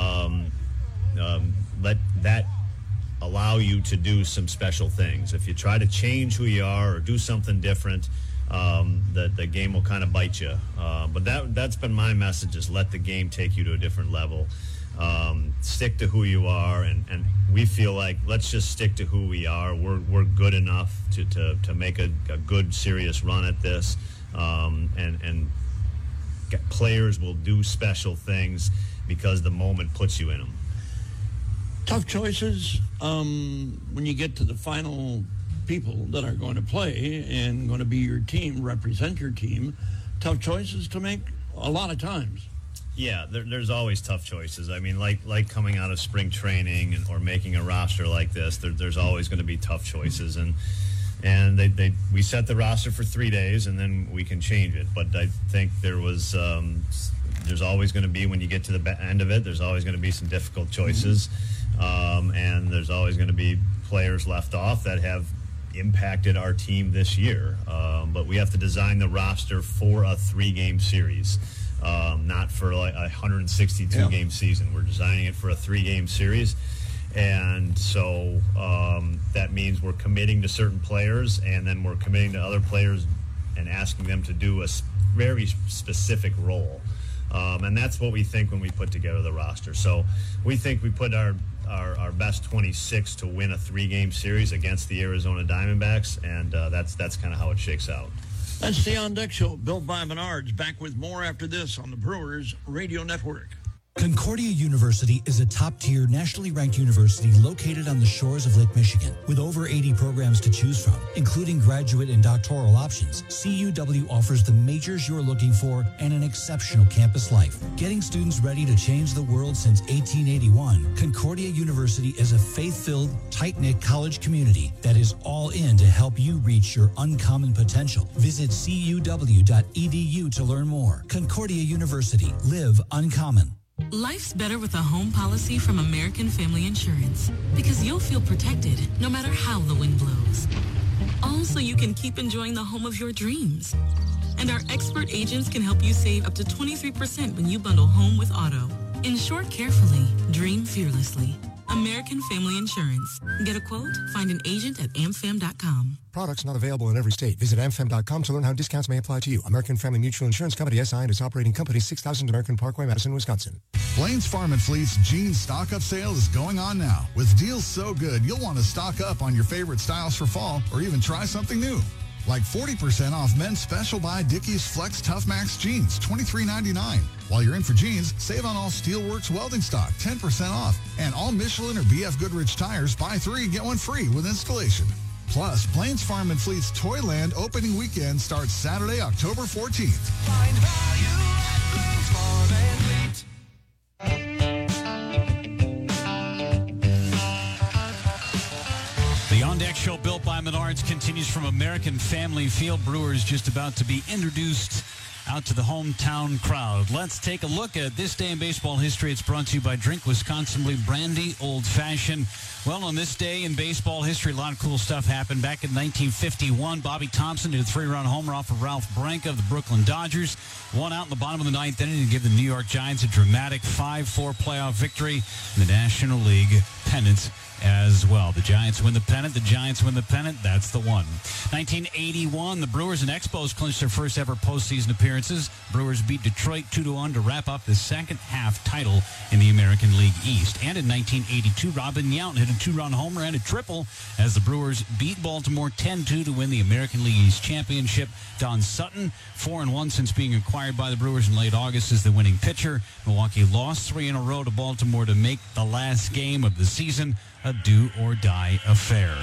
let that allow you to do some special things. If you try to change who you are or do something different, the game will kind of bite you. But that's been my message, is let the game take you to a different level. Stick to who you are, and we feel like let's just stick to who we are. We're good enough to make a good, serious run at this, and players will do special things because the moment puts you in them. Tough choices when you get to the final people that are going to play and going to be your team, represent your team. Tough choices to make a lot of times. Yeah, there's always tough choices. Like coming out of spring training or making a roster like this, there's always going to be tough choices. And we set the roster for 3 days, and then we can change it. But I think there's always going to be, when you get to the end of it, there's always going to be some difficult choices. And there's always going to be players left off that have impacted our team this year. But we have to design the roster for a 3-game series. Not for like a 162-game season. We're designing it for a 3-game series. And so that means we're committing to certain players, and then we're committing to other players and asking them to do a very specific role. And that's what we think when we put together the roster. So we think we put our best 26 to win a 3-game series against the Arizona Diamondbacks, and that's kind of how it shakes out. That's the On Deck Show, built by Menards. Back with more after this on the Brewers Radio Network. Concordia University is a top-tier, nationally ranked university located on the shores of Lake Michigan. With over 80 programs to choose from, including graduate and doctoral options, CUW offers the majors you're looking for and an exceptional campus life. Getting students ready to change the world since 1881, Concordia University is a faith-filled, tight-knit college community that is all in to help you reach your uncommon potential. Visit cuw.edu to learn more. Concordia University. Live uncommon. Life's better with a home policy from American Family Insurance, because you'll feel protected no matter how the wind blows. All so you can keep enjoying the home of your dreams. And our expert agents can help you save up to 23% when you bundle home with auto. Insure carefully, dream fearlessly. American Family Insurance. Get a quote? Find an agent at amfam.com. Products not available in every state. Visit amfam.com to learn how discounts may apply to you. American Family Mutual Insurance Company, SI, and its operating company, 6000 American Parkway, Madison, Wisconsin. Blaine's Farm and Fleet's jeans stock-up sale is going on now. With deals so good, you'll want to stock up on your favorite styles for fall or even try something new. Like 40% off men's Special Buy Dickies Flex Tough Max jeans, $23.99. While you're in for jeans, save on all Steelworks welding stock, 10% off. And all Michelin or BF Goodrich tires, buy 3, get 1 free with installation. Plus, Blaine's Farm and Fleet's Toyland opening weekend starts Saturday, October 14th. Find value at Blaine's Farm and Fleet. The On Deck Show built by Menards continues from American Family Field. Brewers just about to be introduced out to the hometown crowd. Let's take a look at this day in baseball history. It's brought to you by Drink Wisconsin Brandy Old Fashioned. Well, on this day in baseball history, a lot of cool stuff happened. Back in 1951, Bobby Thompson did a 3-run homer off of Ralph Branca of the Brooklyn Dodgers. One out in the bottom of the 9th inning to give the New York Giants a dramatic 5-4 playoff victory in the National League pennant as well. The Giants win the pennant. The Giants win the pennant. That's the one. 1981, the Brewers and Expos clinched their first ever postseason appearances. Brewers beat Detroit 2-1 to wrap up the second half title in the American League East. And in 1982, Robin Yount hit a 2-run homer and a triple as the Brewers beat Baltimore 10-2 to win the American League East championship. Don Sutton, 4-1 since being acquired by the Brewers in late August, is the winning pitcher. Milwaukee lost 3 in a row to Baltimore to make the last game of the season a do-or-die affair.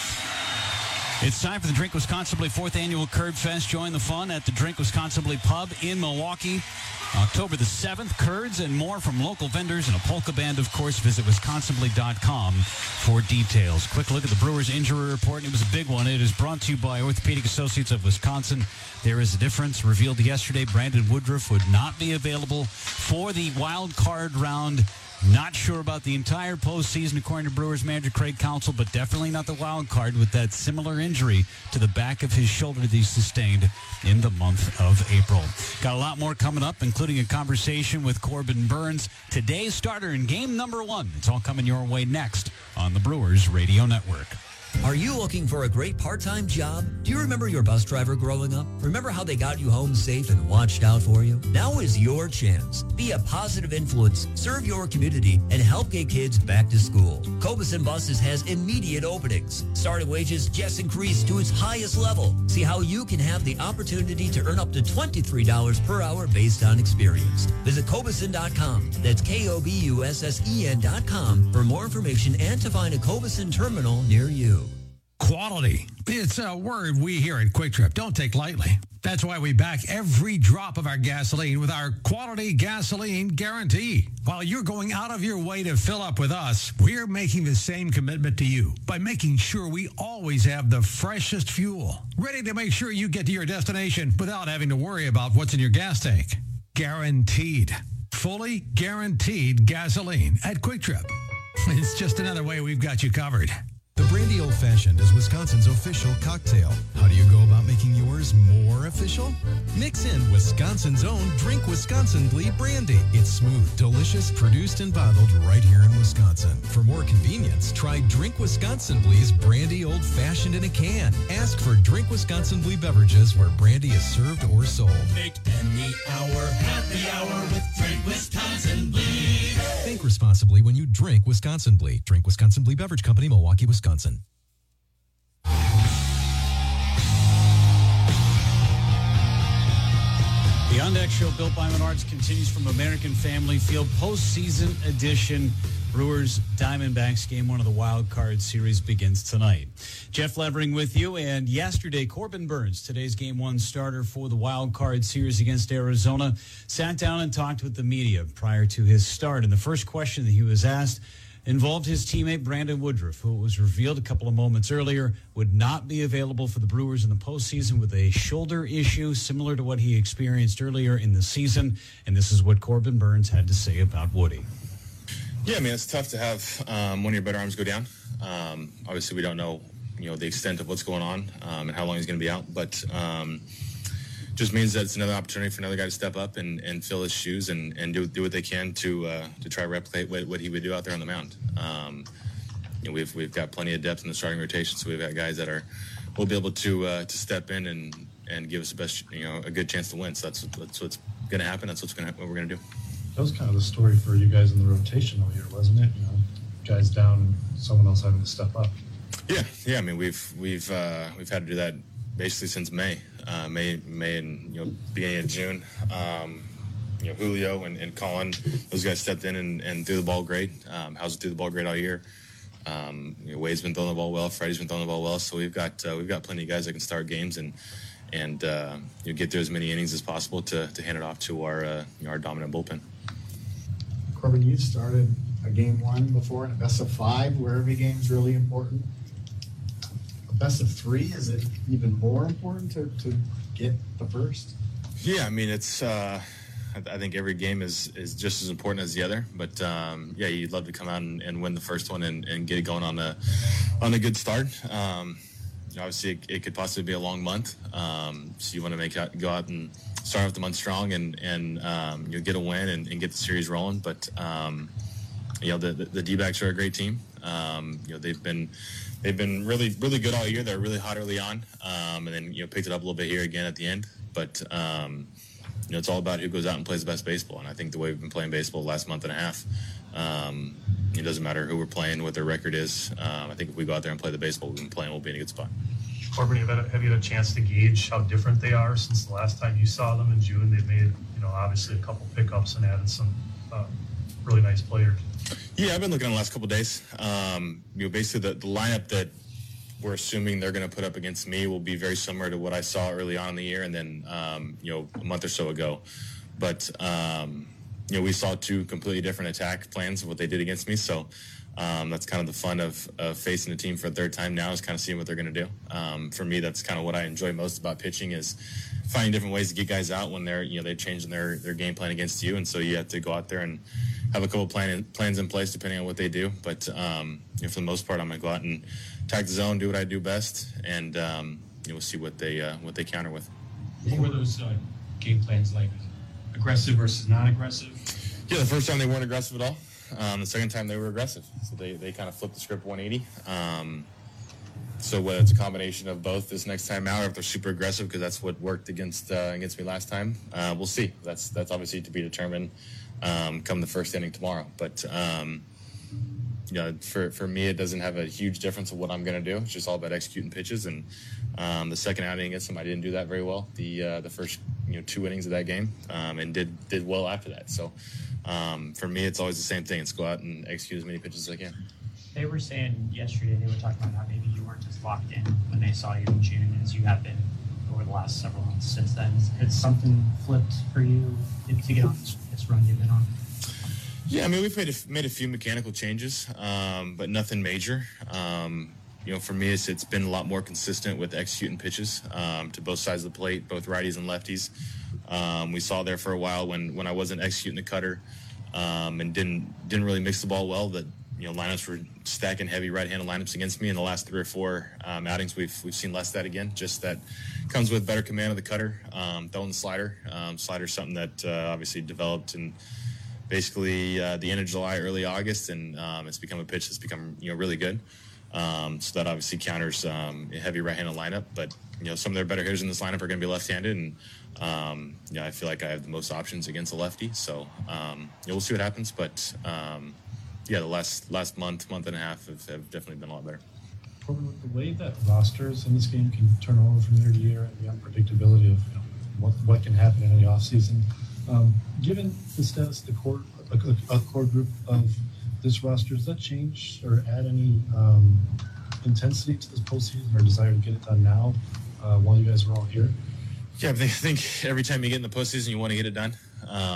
It's time for the Drink Wisconsinly 4th Annual Curd Fest. Join the fun at the Drink Wisconsinly Pub in Milwaukee. October the 7th, curds and more from local vendors and a polka band, of course. Visit wisconsinly.com for details. Quick look at the Brewers injury report, and it was a big one. It is brought to you by Orthopedic Associates of Wisconsin. There is a difference. Revealed yesterday, Brandon Woodruff would not be available for the wild card round. Not sure about the entire postseason, according to Brewers manager Craig Counsell, but definitely not the wild card with that similar injury to the back of his shoulder that he sustained in the month of April. Got a lot more coming up, including a conversation with Corbin Burns, today's starter in game number 1. It's all coming your way next on the Brewers Radio Network. Are you looking for a great part-time job? Do you remember your bus driver growing up? Remember how they got you home safe and watched out for you? Now is your chance. Be a positive influence, serve your community, and help get kids back to school. Cobeson Buses has immediate openings. Starting wages just increased to its highest level. See how you can have the opportunity to earn up to $23 per hour based on experience. Visit Cobeson.com. That's Kobussen.com for more information and to find a Cobeson terminal near you. Quality. It's a word we here at Quick Trip don't take lightly. That's why we back every drop of our gasoline with our quality gasoline guarantee. While you're going out of your way to fill up with us, we're making the same commitment to you by making sure we always have the freshest fuel, ready to make sure you get to your destination without having to worry about what's in your gas tank. Guaranteed. Fully guaranteed gasoline at Quick Trip. It's just another way we've got you covered. The Brandy Old Fashioned is Wisconsin's official cocktail. How do you go about making yours more official? Mix in Wisconsin's own Drink Wisconsinly Brandy. It's smooth, delicious, produced and bottled right here in Wisconsin. For more convenience, try Drink Wisconsinly's Brandy Old Fashioned in a can. Ask for Drink Wisconsinly beverages where brandy is served or sold. Make any hour happy hour with Drink Wisconsinly. Think responsibly when you drink Wisconsinly. Drink Wisconsinly Beverage Company, Milwaukee, Wisconsin. The On Deck Show built by Menards continues from American Family Field, postseason edition. Brewers Diamondbacks game 1 of the wild card series begins tonight. Jeff Levering with you, and yesterday Corbin Burns, today's game 1 starter for the wild card series against Arizona, sat down and talked with the media prior to his start. And the first question that he was asked involved his teammate Brandon Woodruff, who it was revealed a couple of moments earlier would not be available for the Brewers in the postseason with a shoulder issue similar to what he experienced earlier in the season. And this is what Corbin Burns had to say about Woody. Yeah, I mean, it's tough to have one of your better arms go down. Obviously, we don't know, the extent of what's going on and how long he's going to be out. But just means that it's another opportunity for another guy to step up and fill his shoes and do what they can to try to replicate what he would do out there on the mound. We've got plenty of depth in the starting rotation, so we've got guys that will be able to step in and give us the best, a good chance to win. So that's what's going to happen. That's what we're going to do. That was kind of the story for you guys in the rotation all year, wasn't it? Guys down, someone else having to step up. Yeah. I mean, we've had to do that basically since May and beginning of June. Julio and Colin, those guys stepped in and threw the ball great. How's threw the ball great all year. Wade's been throwing the ball well. Freddie's been throwing the ball well. So we've got plenty of guys that can start games and get through as many innings as possible to hand it off to our dominant bullpen. Corbin, you started a game one before in a best of 5 where every game's really important. A best of 3, is it even more important to get the first? Yeah, I mean, it's I think every game is just as important as the other. But you'd love to come out and win the first one and get it going on a good start. Obviously, it could possibly be a long month, so you want to go out and start off the month strong and you'll get a win and get the series rolling. But the D-backs are a great team. They've been really really good all year. They're really hot early on, and then picked it up a little bit here again at the end. But it's all about who goes out and plays the best baseball. And I think the way we've been playing baseball the last month and a half, it doesn't matter who we're playing, what their record is. I think if we go out there and play the baseball we've been playing, we'll be in a good spot. Corbin, have you had a chance to gauge how different they are since the last time you saw them in June? They've made, obviously a couple pickups and added some really nice players. Yeah, I've been looking at the last couple of days. Basically the lineup that we're assuming they're going to put up against me will be very similar to what I saw early on in the year and then, a month or so ago. But, we saw 2 completely different attack plans of what they did against me. So that's kind of the fun of facing a team for a third time now is kind of seeing what they're going to do. For me, that's kind of what I enjoy most about pitching is finding different ways to get guys out when they're changing their game plan against you. And so you have to go out there and have a couple plans in place depending on what they do. But, for the most part, I'm going to go out and attack the zone, do what I do best, and we'll see what they counter with. What were those game plans like? Aggressive versus non-aggressive? Yeah, the first time they weren't aggressive at all. The second time they were aggressive. So they kind of flipped the script 180. So whether it's a combination of both this next time out or if they're super aggressive because that's what worked against me last time, we'll see. That's obviously to be determined come the first inning tomorrow. But for me, it doesn't have a huge difference of what I'm going to do. It's just all about executing pitches. And the second outing against them, I didn't do that very well. The first 2 innings of that game, and did well after that. So for me, it's always the same thing. It's go out and execute as many pitches as I can. They were saying yesterday, they were talking about how maybe you weren't as locked in when they saw you in June as you have been over the last several months since then. Has something flipped for you to get on this run you've been on? Yeah, I mean, we've made a few mechanical changes, but nothing major. For me, it's been a lot more consistent with executing pitches to both sides of the plate, both righties and lefties. We saw there for a while when I wasn't executing the cutter and didn't really mix the ball well that lineups were stacking heavy right-handed lineups against me. In the last 3 or 4 outings, we've seen less of that again. Just that comes with better command of the cutter, throwing the slider. Slider's something that obviously developed in basically the end of July, early August, and it's become a pitch that's become really good. So that obviously counters a heavy right-handed lineup. But some of their better hitters in this lineup are going to be left-handed, and I feel like I have the most options against a lefty. So we'll see what happens. But the last month and a half have definitely been a lot better. Corbin, with the way that rosters in this game can turn over from year to year and the unpredictability of what can happen in the offseason, given the status of the core group of this roster, does that change or add any intensity to this postseason or desire to get it done now while you guys are all here? Yeah, I think every time you get in the postseason, you want to get it done.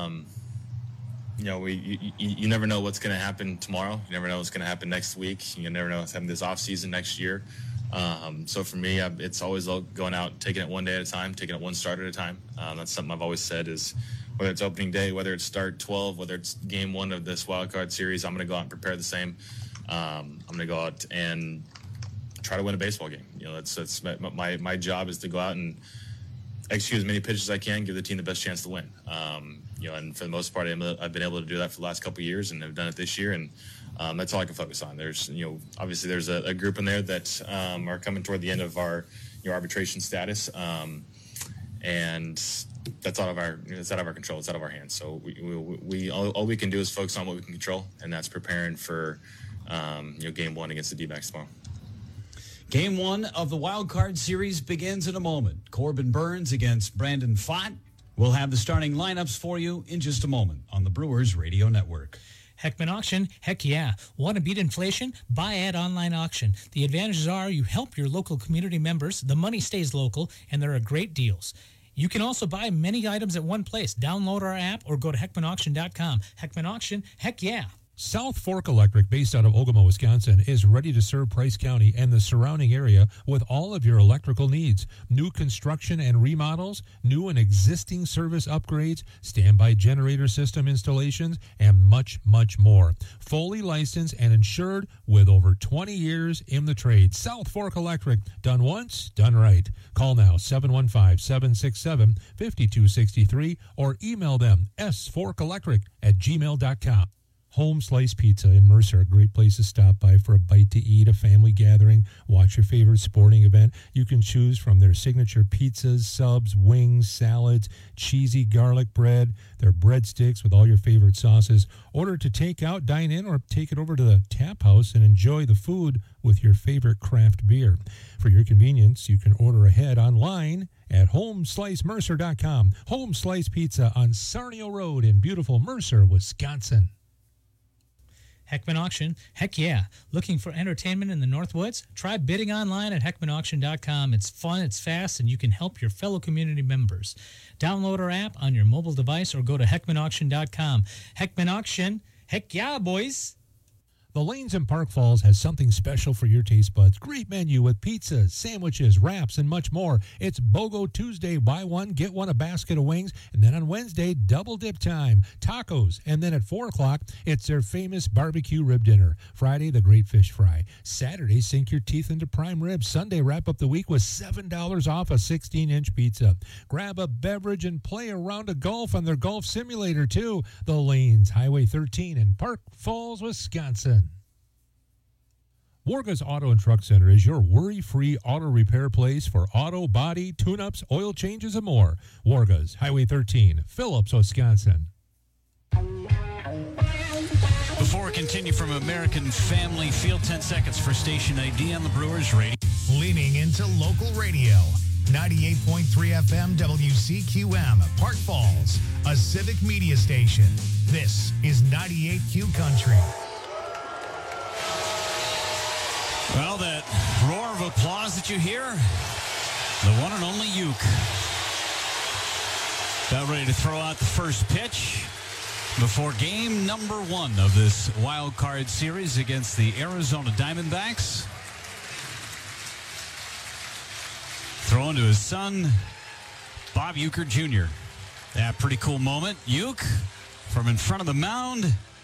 You never know what's going to happen tomorrow. You never know what's going to happen next week. You never know what's happening this offseason next year. So for me, it's always going out, taking it one day at a time, taking it one start at a time. That's something I've always said is whether it's opening day, whether it's start 12, whether it's game 1 of this wild card series, I'm going to go out and prepare the same. I'm going to go out and try to win a baseball game. That's my job is to go out and execute as many pitches as I can, give the team the best chance to win. And for the most part, I've been able to do that for the last couple of years, and I've done it this year, and that's all I can focus on. There's, obviously there's a group in there that are coming toward the end of our arbitration status, and that's out of our control. It's out of our hands. So all we can do is focus on what we can control, and that's preparing for game one against the D-backs tomorrow. Game one of the Wild Card Series begins in a moment. Corbin Burnes against Brandon Pfaadt. We'll have the starting lineups for you in just a moment on the Brewers Radio Network. Heckman Auction, heck yeah. Want to beat inflation? Buy at online auction. The advantages are you help your local community members, the money stays local, and there are great deals. You can also buy many items at one place. Download our app or go to heckmanauction.com. Heckman Auction, heck yeah. South Fork Electric, based out of Ogama, Wisconsin, is ready to serve Price County and the surrounding area with all of your electrical needs. New construction and remodels, new and existing service upgrades, standby generator system installations, and much, much more. Fully licensed and insured with over 20 years in the trade. South Fork Electric, done once, done right. Call now, 715-767-5263, or email them, sforkelectric@gmail.com. Home Slice Pizza in Mercer, a great place to stop by for a bite to eat, a family gathering, watch your favorite sporting event. You can choose from their signature pizzas, subs, wings, salads, cheesy garlic bread, their breadsticks with all your favorite sauces. Order to take out, dine in, or take it over to the tap house and enjoy the food with your favorite craft beer. For your convenience, you can order ahead online at homeslicemercer.com. Home Slice Pizza on Sarnio Road in beautiful Mercer, Wisconsin. Heckman Auction, heck yeah. Looking for entertainment in the Northwoods? Try bidding online at heckmanauction.com. It's fun, it's fast, and you can help your fellow community members. Download our app on your mobile device or go to heckmanauction.com. Heckman Auction, heck yeah, boys. The Lanes in Park Falls has something special for your taste buds. Great menu with pizzas, sandwiches, wraps, and much more. It's BOGO Tuesday, buy one, get one, a basket of wings. And then on Wednesday, double dip time, tacos. And then at 4 o'clock, it's their famous barbecue rib dinner. Friday, the great fish fry. Saturday, sink your teeth into prime ribs. Sunday, wrap up the week with $7 off a 16-inch pizza. Grab a beverage and play a round of golf on their golf simulator, too. The Lanes, Highway 13 in Park Falls, Wisconsin. Warga's Auto and Truck Center is your worry-free auto repair place for auto, body, tune-ups, oil changes, and more. Warga's, Highway 13, Phillips, Wisconsin. Before we continue from American Family Field, 10 seconds for station ID on the Brewers Radio. Leaning into local radio. 98.3 FM WCQM, Park Falls, a civic media station. This is 98Q Country. Well, that roar of applause that you hear, the one and only Uke. About ready to throw out the first pitch before game number one of this wild card series against the Arizona Diamondbacks. Throwing to his son, Bob Uecker Jr. Yeah, pretty cool moment. Uke from in front of the mound